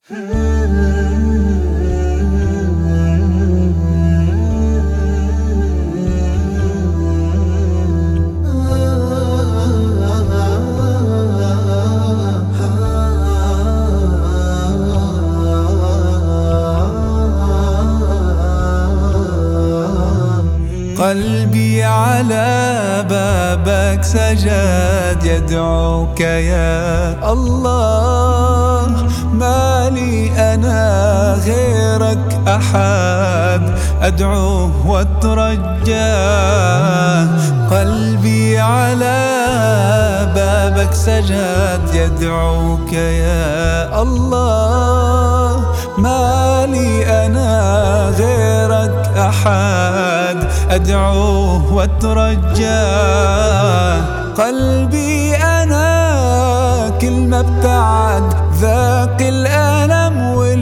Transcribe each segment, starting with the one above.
قلبي على بابك سجد يدعوك يا الله، ما لي أنا غيرك أحد أدعوه وأترجاه. قلبي على بابك سجد يدعوك يا الله، ما لي أنا غيرك أحد أدعوه وأترجاه. قلبي أنا كل ما ابتعد ذاق الألم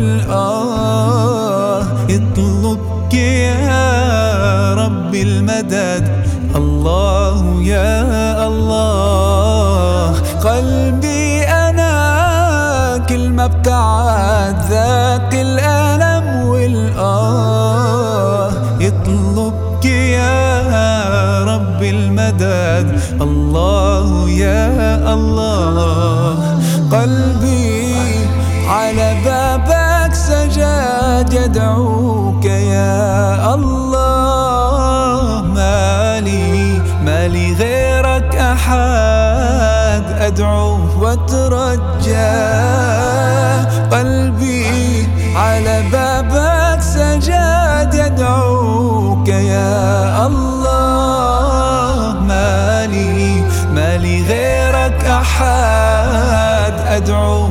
والآه، يطلبك يا ربي المدد، الله يا الله. قلبي أنا كل ما ابتعد ذاق الألم والآه، يطلبك يا ربي المدد، الله يا الله. قلبي على بابك سجد يدعوك يا الله، ما لي غيرك أحد أدعوه وأترجاه. قلبي على بابك سجد يدعوك يا الله، ما لي غيرك أحد أدعوه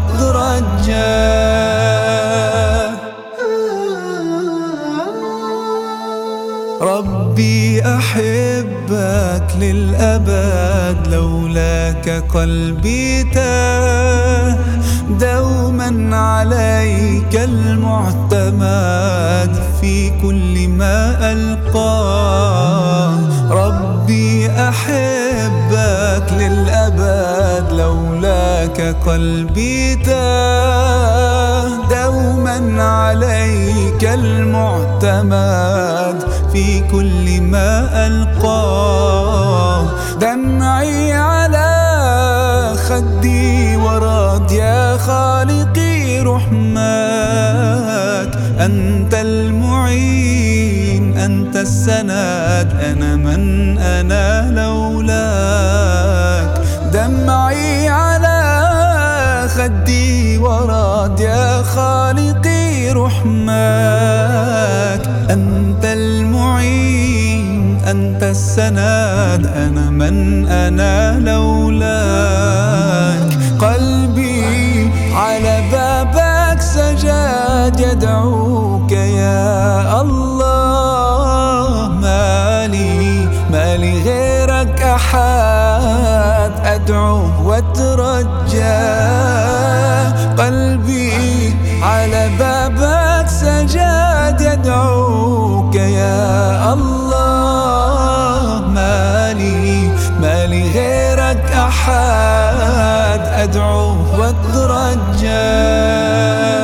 وأترجاه. ربي أحبك للأبد، لولاك قلبي تاه، دوما عليك المعتمد في كل ما ألقاه. ربي أحبك للأبد، لولاك قلبي تاه، دوما عليك المعتمد في كل ما ألقاه. دمعي على خدي ورد يا خالقي رحمك، أنت المعين أنت السند، أنا من أنا لولاك. دمعي على خدي ورد يا خالقي رحمك، أنت المعين أنت السند، أنا من أنا لولاك. قلبي على بابك سجد يدعوك يا الله، ما لي غيرك أحد أدعوه وأترجاه. قلبي على بابك سجد يدعوك يا الله، ما لي غيرك أحد أدعوه وأترجاه.